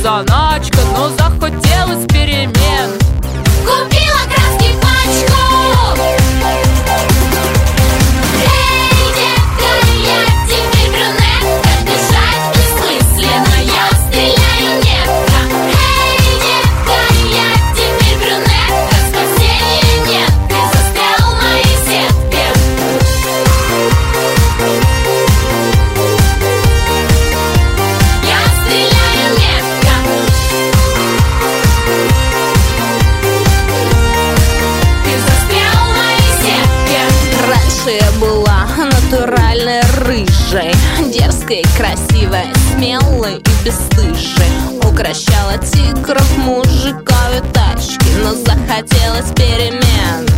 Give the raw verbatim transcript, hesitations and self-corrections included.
заначка, но захотелось перемен. Купила краски пачку. Эй, детка, я теперь брюнетка, бежать бессмысленно, я стреляю метко. Эй, детка, я теперь брюнетка, спасения нет, ты застрял в моей сетке. Я стреляю метко. Ты застрял в моей сетке. Раньше я была натуральной рыжей, дерзкой, красивой, смелой и бесстыжей. Укращала тигров, мужиков и тачки, но захотелось перемен.